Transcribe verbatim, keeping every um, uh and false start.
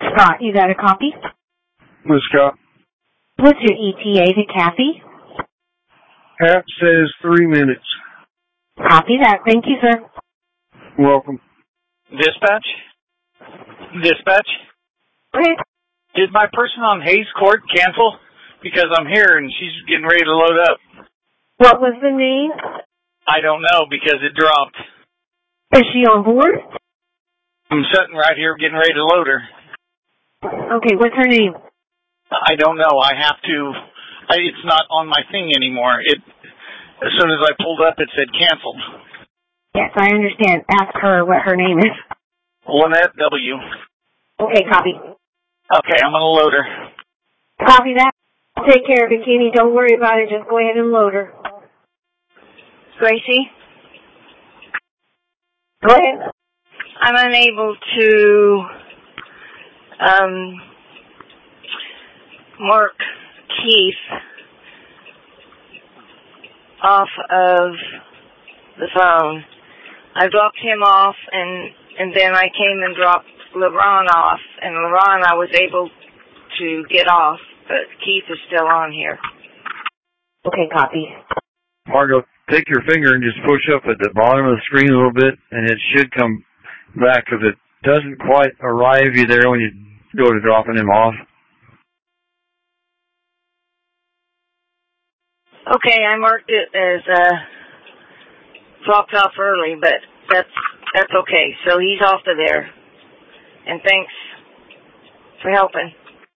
Scott, you got a copy? Miss Scott. What's your E T A to Kathy? App says three minutes. Copy that. Thank you, sir. Welcome. Dispatch? Dispatch? Okay. Did my person on Hayes Court cancel? Because I'm here and she's getting ready to load up. What was the name? I don't know because it dropped. Is she on board? I'm sitting right here getting ready to load her. Okay, what's her name? I don't know. I have to. I, it's not on my thing anymore. It. As soon as I pulled up, it said canceled. Yes, I understand. Ask her what her name is. Lynette W. Okay, copy. Okay, I'm going to load her. Copy that. Take care of it, Kenny. Don't worry about it. Just go ahead and load her. Gracie? Go ahead. I'm unable to um, mark Keith off of the phone. I dropped him off, and and then I came and dropped LeBron off, and LeBron I was able to get off, but Keith is still on here. Okay, copy. Margo, take your finger and just push up at the bottom of the screen a little bit, and it should come back, because it doesn't quite arrive you there when you go to dropping him off. Okay, I marked it as uh, dropped off early, but that's that's okay. So he's off of there. And thanks for helping.